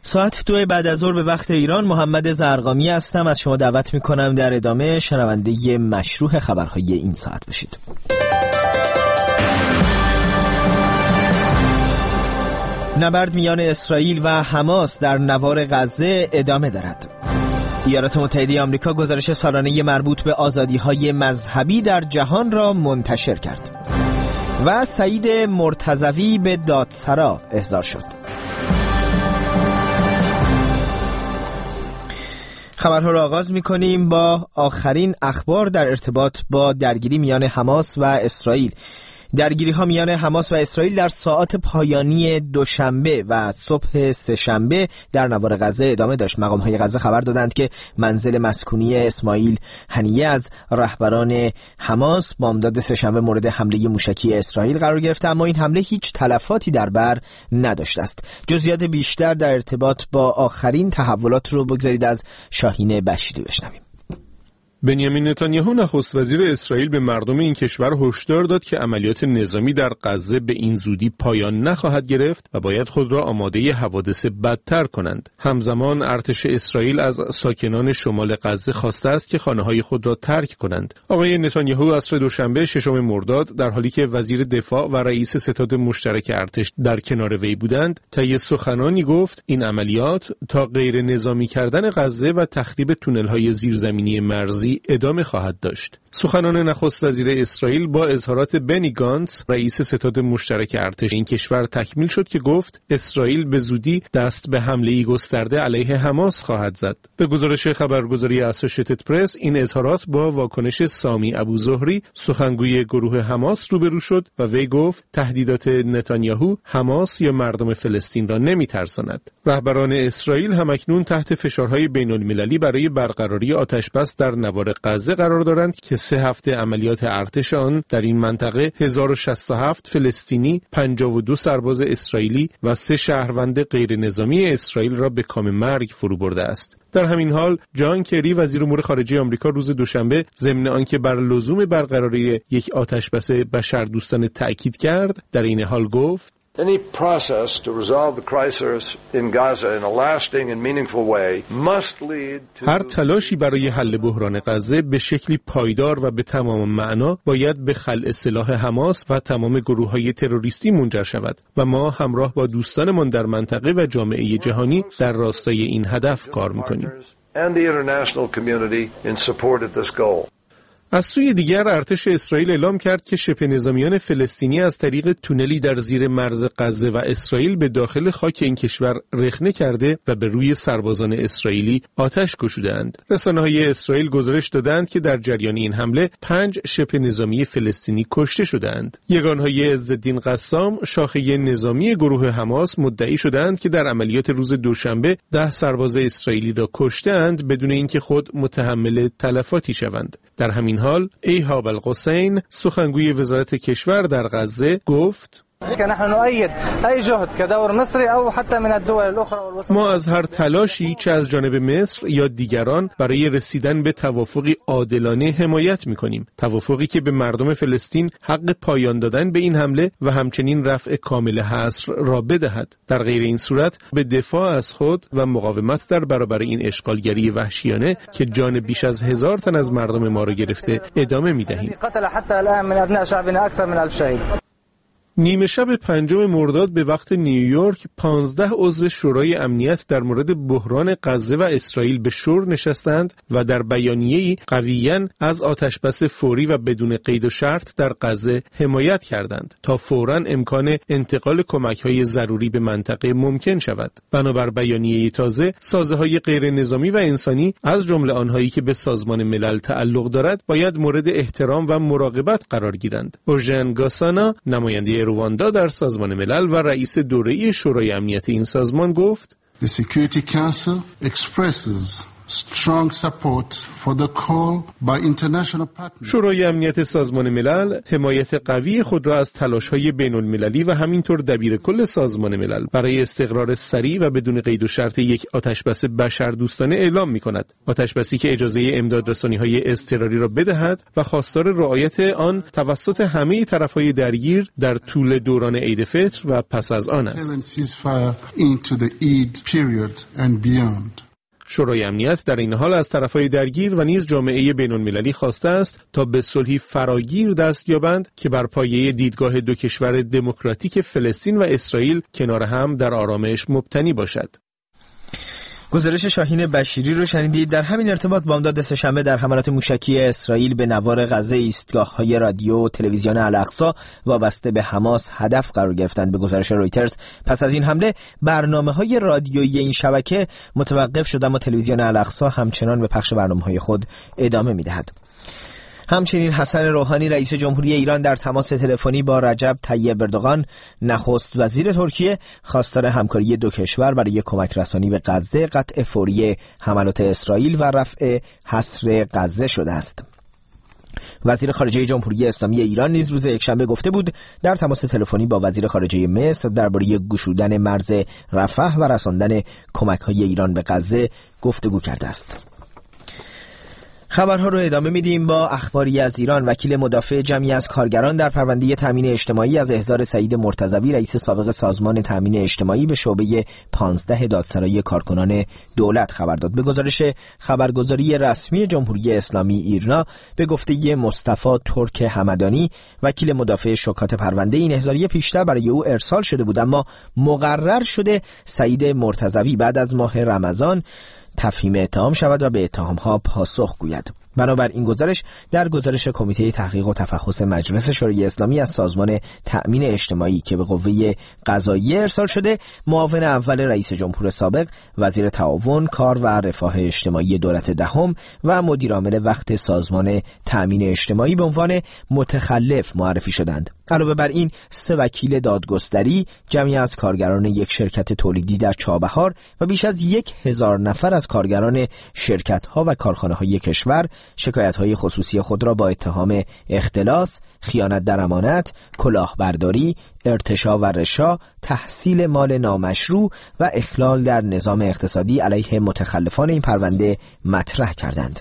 ساعت 2 بعد از ظهر به وقت ایران. محمد زرقامی هستم. از شما دعوت میکنم در ادامه شنونده مشروع خبرهای این ساعت باشید. نبرد میان اسرائیل و حماس در نوار غزه ادامه دارد. ایالات متحده آمریکا گزارش سالانه مربوط به آزادی‌های مذهبی در جهان را منتشر کرد. و سعید مرتضوی به دادسرا احضار شد. خبرها را آغاز می‌کنیم با آخرین اخبار در ارتباط با درگیری میان حماس و اسرائیل. درگیری‌ها میان حماس و اسرائیل در ساعات پایانی دوشنبه و صبح سه‌شنبه در نوار غزه ادامه داشت. مقام‌های غزه خبر دادند که منزل مسکونی اسماعیل هنیه از رهبران حماس بامداد سه‌شنبه مورد حمله موشکی اسرائیل قرار گرفته، اما این حمله هیچ تلفاتی در بر نداشته است. جزئیات بیشتر در ارتباط با آخرین تحولات رو بگذارید از شاهین بشیری بشنویم. بنیامین نتانیاهو نخست وزیر اسرائیل به مردم این کشور هشدار داد که عملیات نظامی در غزه به این زودی پایان نخواهد گرفت و باید خود را آماده حوادث بدتر کنند. همزمان ارتش اسرائیل از ساکنان شمال غزه خواسته است که خانه‌های خود را ترک کنند. آقای نتانیاهو عصر دوشنبه 6 مرداد در حالی که وزیر دفاع و رئیس ستاد مشترک ارتش در کنار وی بودند، طی سخنانی گفت این عملیات تا غیر نظامی کردن غزه و تخریب تونل‌های زیرزمینی مرزی ادامه خواهد داشت. سخنان نخست وزیر اسرائیل با اظهارات بنی گانتس رئیس ستاد مشترک ارتش این کشور تکمیل شد که گفت اسرائیل به زودی دست به حمله‌ای گسترده علیه حماس خواهد زد. به گزارش خبرگزاری اسوشیتد پرس این اظهارات با واکنش سامی ابوزهری سخنگوی گروه حماس روبرو شد و وی گفت تهدیدات نتانیاهو حماس یا مردم فلسطین را نمی‌ترساند. رهبران اسرائیل همکنون تحت فشارهای بین‌المللی برای برقراری آتش‌بس در نوار غزه قرار دارند که 3 هفته عملیات ارتش آن در این منطقه 1067 فلسطینی، 52 سرباز اسرائیلی و 3 شهروند غیر نظامی اسرائیل را به کام مرگ فرو برده است. در همین حال جان کری وزیر امور خارجه آمریکا روز دوشنبه ضمن آنکه بر لزوم برقراری یک آتش‌بس بشردوستانه تأکید کرد، در این حال گفت Any process to resolve the crisis in Gaza in a lasting and meaningful way must lead to هر تلاشی برای حل بحران غزه به شکلی پایدار و به تمام معنا باید به خلع سلاح حماس و تمام گروه‌های تروریستی منجر شود و ما همراه با دوستانمان در منطقه و جامعه جهانی در راستای این هدف کار می‌کنیم. and the international community in support of this goal. از سوی دیگر ارتش اسرائیل اعلام کرد که شبه نظامیان فلسطینی از طریق تونلی در زیر مرز غزه و اسرائیل به داخل خاک این کشور رخنه کرده و به روی سربازان اسرائیلی آتش گشوده‌اند. رسانه‌های اسرائیل گزارش دادند که در جریان این حمله 5 شبه نظامی فلسطینی کشته شدند. یگانهای عزالدین قسام شاخه نظامی گروه حماس مدعی شدند که در عملیات روز دوشنبه 10 سرباز اسرائیلی را کشته‌اند بدون اینکه خود متحمل تلفاتی شوند. در همین حال ایهاب القصین سخنگوی وزارت کشور در غزه گفت ما از هر تلاشی چه از جانب مصر یا دیگران برای رسیدن به توافقی عادلانه حمایت می‌کنیم، توافقی که به مردم فلسطین حق پایان دادن به این حمله و همچنین رفع کامل حصر را بدهد. در غیر این صورت به دفاع از خود و مقاومت در برابر این اشغالگری وحشیانه که جان بیش از 1000 تن از مردم ما را گرفته ادامه می‌دهیم. نیمه شب 5 مرداد به وقت نیویورک 15 عضو شورای امنیت در مورد بحران غزه و اسرائیل به شور نشستند و در بیانیه‌ای قویاً از آتشبس فوری و بدون قید و شرط در غزه حمایت کردند تا فوراً امکان انتقال کمک‌های ضروری به منطقه ممکن شود. بنابر بیانیه تازه، سازه‌های غیر نظامی و انسانی از جمله آنهایی که به سازمان ملل تعلق دارد باید مورد احترام و مراقبت قرار گیرند. اوژن گاسانا نماینده رواندا در سازمان ملل و رئیس دوره‌ای شورای امنیت این سازمان گفت The Security Council expresses شورای امنیت سازمان ملل حمایت قوی خود را از تلاش‌های بین‌المللی و همینطور دبیرکل سازمان ملل برای استقرار سریع و بدون قید و شرط یک آتشبس بشردوستانه اعلام می‌کند. آتشبسی که اجازه امدادرسانی‌های اضطراری را بدهد و خواستار رعایت آن توسط همه طرف‌های درگیر در طول دوران عید فطر و پس از آن است. شورای امنیت در این حال از طرف‌های درگیر و نیز جامعه بین‌المللی خواسته است تا به صلحی فراگیر دست یابند که بر پایه دیدگاه دو کشور دموکراتیک فلسطین و اسرائیل کنار هم در آرامش مبتنی باشد. گزارش شاهین بشیری رو شنیدید. در همین ارتباط بامداد سه‌شنبه در حملات موشکی اسرائیل به نوار غزه ایستگاه‌های رادیو و تلویزیون الاقصی وابسته به حماس هدف قرار گرفتند. به گزارش رویترز پس از این حمله برنامه‌های رادیویی این شبکه متوقف شد، اما تلویزیون الاقصی همچنان به پخش برنامه‌های خود ادامه می‌دهد. همچنین حسن روحانی رئیس جمهوری ایران در تماس تلفنی با رجب طیب اردوغان نخست وزیر ترکیه خواستار همکاری دو کشور برای کمک رسانی به غزه، قطع فوری حملات اسرائیل و رفع حصر غزه شده است. وزیر خارجه جمهوری اسلامی ایران نیز روز یکشنبه گفته بود در تماس تلفنی با وزیر خارجه مصر درباره گشودن مرز رفح و رساندن کمک‌های ایران به غزه گفتگو کرده است. خبرها رو ادامه میدیم با اخباری از ایران. وکیل مدافع جمعی از کارگران در پرونده تامین اجتماعی از احضار سعید مرتضوی رئیس سابق سازمان تامین اجتماعی به شعبه 15 دادسرای کارکنان دولت خبر داد. به گزارش خبرگزاری رسمی جمهوری اسلامی ایرنا به گفته مصطفی ترک همدانی وکیل مدافع شکات پرونده، این احضاریه پیشتر برای او ارسال شده بود، اما مقرر شده سعید مرتضوی بعد از ماه رمضان تفهیم اتهام شود و به اتهام‌ها پاسخ گوید. بنابر این گزارش در گزارش کمیته تحقیق و تفحص مجلس شورای اسلامی از سازمان تأمین اجتماعی که به قوه قضاییه ارسال شده، معاون اول رئیس جمهور سابق، وزیر تعاون، کار و رفاه اجتماعی دولت دهم و مدیر عامل وقت سازمان تأمین اجتماعی به عنوان متخلف معرفی شدند. علاوه بر این 3 وکیل دادگستری، جمعی از کارگران یک شرکت تولیدی در چابهار و بیش از 1000 نفر از کارگران شرکت‌ها و کارخانه‌های کشور شکایت‌های خصوصی خود را با اتهام اختلاس، خیانت در امانت، کلاهبرداری، ارتشاء و رشا، تحصیل مال نامشروع و اخلال در نظام اقتصادی علیه متخلفان این پرونده مطرح کردند.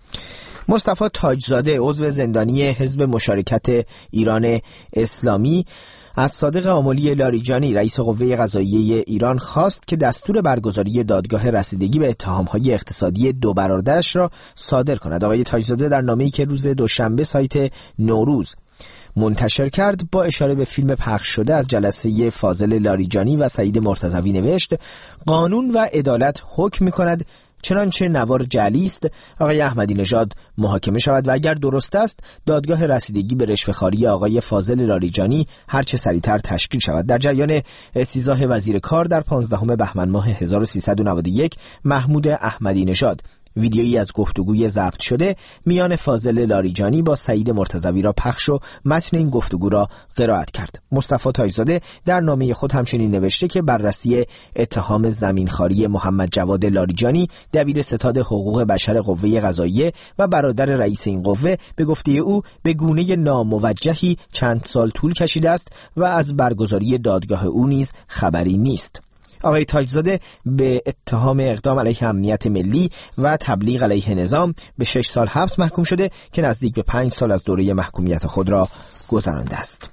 مصطفی تاجزاده عضو زندانی حزب مشارکت ایران اسلامی از صادق آملی لاریجانی رئیس قوه قضاییه ایران خواست که دستور برگزاری دادگاه رسیدگی به اتهام‌های اقتصادی 2 برادرش را صادر کند. آقای تاجزاده در نامه‌ای که روز دوشنبه سایت نوروز منتشر کرد با اشاره به فیلم پخش شده از جلسه فاضل لاریجانی و سعید مرتضوی نوشت: قانون و عدالت حکم می‌کند چنانچه نوار جعلی است آقای احمدی نژاد محاکمه شود و اگر درست است دادگاه رسیدگی به رشوه‌خواری آقای فاضل لاریجانی هر چه سریعتر تشکیل شود. در جریان استیضاح وزیر کار در 15 بهمن ماه 1391 محمود احمدی نژاد ویدیویی از گفتگوی ضبط شده میان فاضل لاریجانی با سعید مرتضوی را پخش و متن این گفتگو را قرائت کرد. مصطفی تاجزاده در نامه خود همچنین نوشته که بررسی اتهام زمینخواری محمد جواد لاریجانی دبیر ستاد حقوق بشر قوه قضاییه و برادر رئیس این قوه به گفته او به گونه ناموجهی چند سال طول کشیده است و از برگزاری دادگاه او نیز خبری نیست. آقای تاجزاده به اتهام اقدام علیه امنیت ملی و تبلیغ علیه نظام به 6 سال حبس محکوم شده که نزدیک به 5 سال از دوره محکومیت خود را گذرانده است.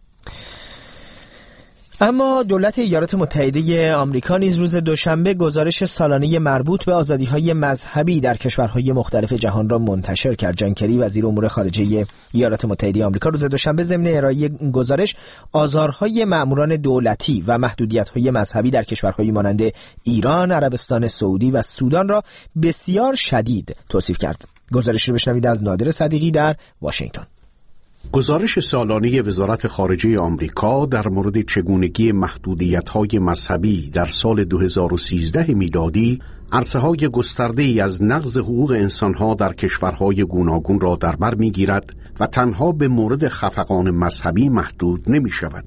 اما دولت ایالات متحده آمریکا نیز روز دوشنبه گزارش سالانه مربوط به آزادی‌های مذهبی در کشورهای مختلف جهان را منتشر کرد. جان کری وزیر امور خارجه ایالات متحده آمریکا روز دوشنبه ضمن ارائه این گزارش آزارهای مأموران دولتی و محدودیت‌های مذهبی در کشورهایی مانند ایران، عربستان سعودی و سودان را بسیار شدید توصیف کرد. گزارش رو بشنوید از نادر صدیقی در واشنگتن. گزارش سالانه وزارت خارجه آمریکا در مورد چگونگی محدودیت‌های مذهبی در سال 2013 میلادی عرصه‌های گسترده‌ای از نقض حقوق انسان‌ها در کشورهای گوناگون را در بر می‌گیرد و تنها به مورد خفقان مذهبی محدود نمی شود.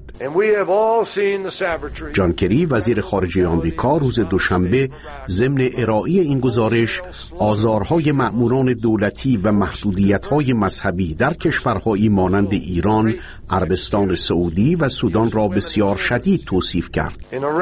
جان کری وزیر خارجه آمریکا روز دوشنبه ضمن ارائه این گزارش آزارهای مأموران دولتی و محدودیت‌های مذهبی در کشورهایی مانند ایران، عربستان سعودی و سودان را بسیار شدید توصیف کرد.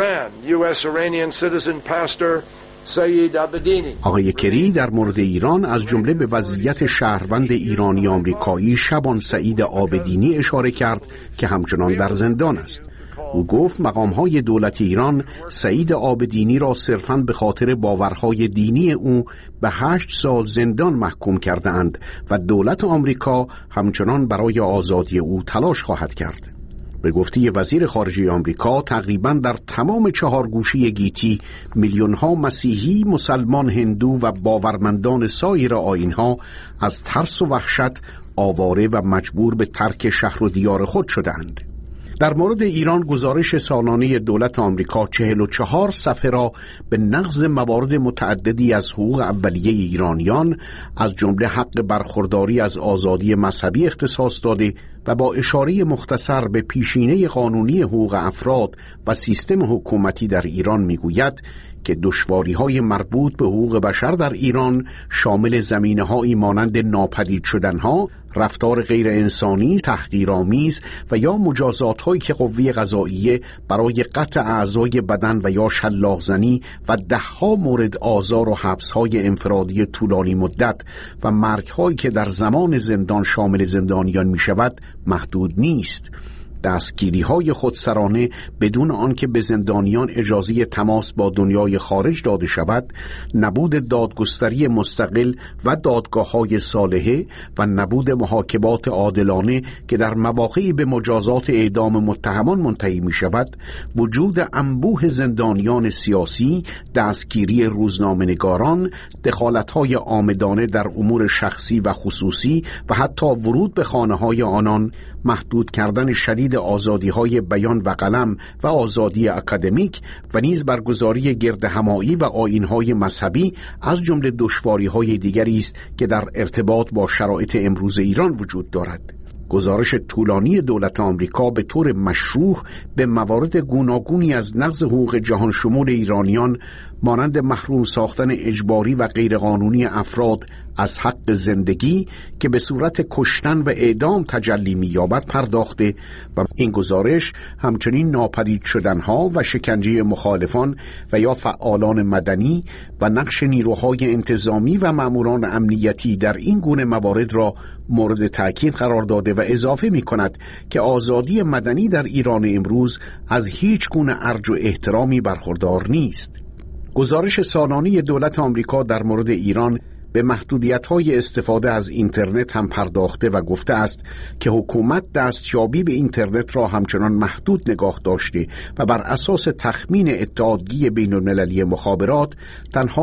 آقای کری در مورد ایران از جمله به وضعیت شهروند ایرانی آمریکایی شبان سعید عابدینی اشاره کرد که همچنان در زندان است. او گفت مقام‌های دولت ایران سعید عابدینی را صرفاً به خاطر باورهای دینی او به 8 سال زندان محکوم کرده‌اند و دولت آمریکا همچنان برای آزادی او تلاش خواهد کرد. به گفته وزیر خارجه آمریکا تقریباً در تمام 4 گوشه گیتی میلیون‌ها مسیحی، مسلمان، هندو و باورمندان سایر آیین‌ها از ترس و وحشت آواره و مجبور به ترک شهر و دیار خود شدند. در مورد ایران گزارش سالانه دولت آمریکا 44 صفحه را به نقض موارد متعددی از حقوق اولیه ایرانیان از جمله حق برخورداری از آزادی مذهبی اختصاص داده و با اشاره مختصر به پیشینه قانونی حقوق افراد و سیستم حکومتی در ایران میگوید که دشواری‌های مربوط به حقوق بشر در ایران شامل زمینه‌هایی مانند ناپدید شدنها، رفتار غیر انسانی، تحقیرآمیز و یا مجازات‌هایی که قوه قضائیه برای قطع اعضای بدن و یا شلاق‌زنی و 10 مورد آزار و حبس‌های انفرادی طولانی مدت و مرگ‌هایی که در زمان زندان شامل زندانیان می‌شود محدود نیست. دستگیری‌های خودسرانه بدون آنکه به زندانیان اجازه تماس با دنیای خارج داده شود، نبود دادگستری مستقل و دادگاه‌های صالحه و نبود محاکمات عادلانه که در مواقعی به مجازات اعدام متهمان منتهی می‌شود، وجود انبوه زندانیان سیاسی، دستگیری روزنامه‌نگاران، دخالت‌های عامدانه در امور شخصی و خصوصی و حتی ورود به خانه‌های آنان، محدود کردن شدید آزادی‌های بیان و قلم و آزادی اکادمیک و نیز برگزاری گردهمایی و آیین‌های مذهبی از جمله دشواری‌های دیگری است که در ارتباط با شرایط امروز ایران وجود دارد. گزارش طولانی دولت آمریکا به طور مشروح به موارد گوناگونی از نقض حقوق جهان شمول ایرانیان مانند محروم ساختن اجباری و غیرقانونی افراد از حق زندگی که به صورت کشتن و اعدام تجلی می‌یابد پرداخته و این گزارش همچنین ناپدید شدنها و شکنجه مخالفان و یا فعالان مدنی و نقش نیروهای انتظامی و ماموران امنیتی در این گونه موارد را مورد تأکید قرار داده و اضافه می‌کند که آزادی مدنی در ایران امروز از هیچ گونه ارج و احترامی برخوردار نیست. گزارش سالانه دولت آمریکا در مورد ایران به محدودیت‌های استفاده از اینترنت هم پرداخته و گفته است که حکومت دستیابی به اینترنت را همچنان محدود نگاه داشته و بر اساس تخمین اتحادیه بین‌المللی مخابرات تنها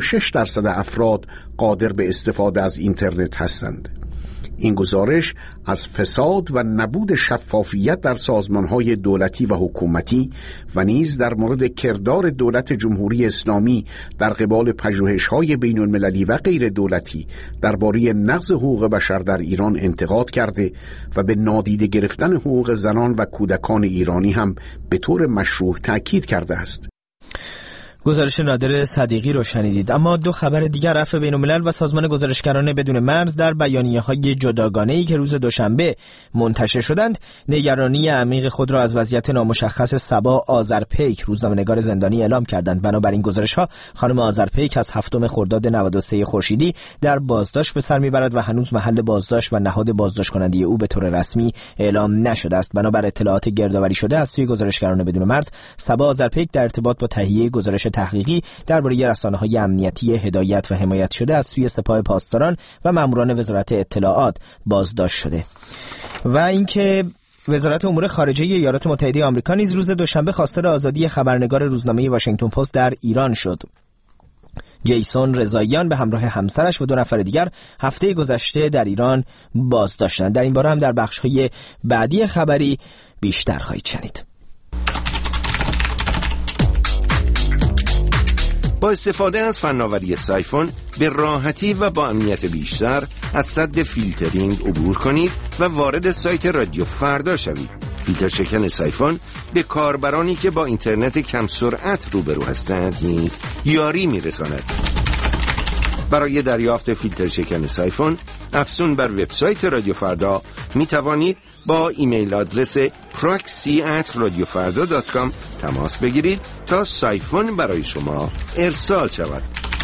26% افراد قادر به استفاده از اینترنت هستند. این گزارش از فساد و نبود شفافیت در سازمان‌های دولتی و حکومتی و نیز در مورد کردار دولت جمهوری اسلامی در قبال پژوهش‌های بین‌المللی و غیر دولتی درباره نقض حقوق بشر در ایران انتقاد کرده و به نادیده گرفتن حقوق زنان و کودکان ایرانی هم به طور مشروع تأکید کرده است. گزارش نادر صدیقی رو شنیدید. اما 2 خبر دیگر عفو بین‌الملل و سازمان گزارشگران بدون مرز در بیانیه‌های جداگانه‌ای که روز دوشنبه منتشر شدند نگرانی عمیق خود را از وضعیت نامشخص صبا آذرپیک روزنامه‌نگار زندانی اعلام کردند. بنابراین گزارش‌ها خانم آذرپیک از 7 خرداد 93 خورشیدی در بازداشت به سر می‌برد و هنوز محل بازداشت و نهاد بازداشت کننده او به طور رسمی اعلام نشده است. بنابر اطلاعات گردآوری شده از سوی گزارشگران بدون مرز، صبا آذرپیک در ارتباط با تهیه گزارش تحقیقی درباره رسانه‌های امنیتی هدایت و حمایت شده از سوی سپاه پاسداران و ماموران وزارت اطلاعات بازداشت شده. و اینکه وزارت امور خارجه ایالات متحده آمریکا نیز روز دوشنبه خواستار آزادی خبرنگار روزنامه واشنگتن پست در ایران شد. جیسون رضاییان به همراه همسرش و 2 نفر دیگر هفته گذشته در ایران بازداشتند. در این باره هم در بخش‌های بعدی خبری بیشتر خواهید شنید. با استفاده از فناوری سایفون به راحتی و با امنیت بیشتر از سد فیلترینگ عبور کنید و وارد سایت رادیو فردا شوید. فیلتر شکن سایفون به کاربرانی که با اینترنت کم سرعت روبرو هستند نیز یاری میرساند. برای دریافت فیلتر شکن سایفون افزون بر وبسایت رادیو فردا می توانید با ایمیل آدرس proxy@radiofarda.com تماس بگیرید تا سایفون برای شما ارسال شود.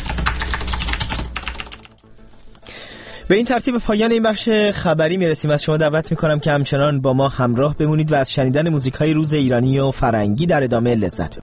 به این ترتیب پایان این بخش خبری میرسیم. از شما دعوت میکنم که همچنان با ما همراه بمونید و از شنیدن موزیک‌های روز ایرانی و فرنگی در ادامه لذت ببرید.